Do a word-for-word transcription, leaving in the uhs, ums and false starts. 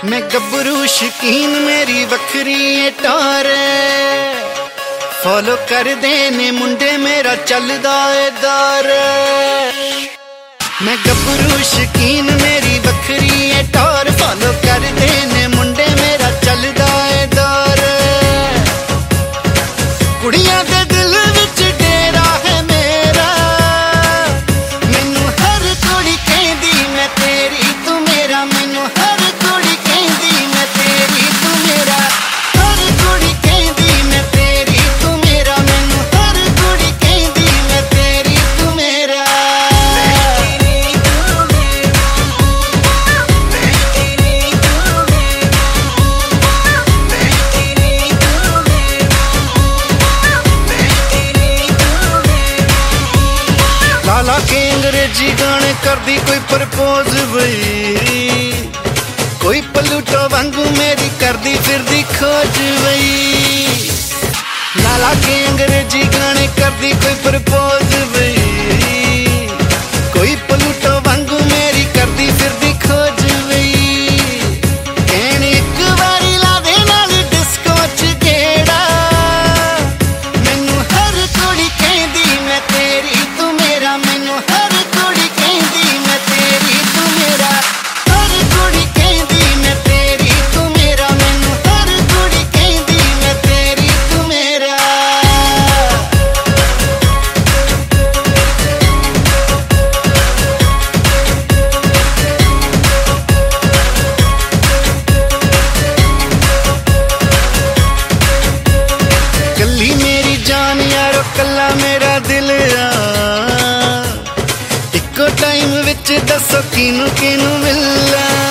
मैं गब्बरू शकीन मेरी वखरी टार फॉलो कर देने मुंडे मेरा चलदा ए दार। मैं गब्बरू शकीन मेरी वखरी टार फॉलो कर देने मुंडे मेरा चलदा ए दार। कुड़ियां दे दिल विच डेरा है मेरा मैनू हर कुड़ी कहंदी मैं तेरी तू मेरा। मैनू हर कुड़ी कहंदी मैं तेरी तू मेरा। हर कुड़ी कहंदी मैं तेरी तू मेरा। मैनू हर कुड़ी कहंदी मैं तेरी तू मेरा। लाला के अंग्रेजी गाने करदी कोई प्रपोज बई कोई पलूटो वांगू मेरी करदी फिरदी खोज बई। लाला के अंग्रेजी गाने करदी कोई प्रपोज बई कोई पलूटो वांगू मेरी करदी फिरदी खोज बई। कहने एक बारी ला दे नाल डिस्को च गेड़ा मैनू हर कुड़ी कहंदी मैं तेरी तू मेरा। मैनू हर कुड़ी कहंदी मैं तेरी तू मेरा। हर कुड़ी कहंदी मैं तेरी तू मेरा। मैनू हर कुड़ी कहंदी मैं तेरी तू मेरा। कल्ली मेरी जान यारो कल्ला मेरा दिल आ इको टाइम विच दसो किनू किनू मिलना।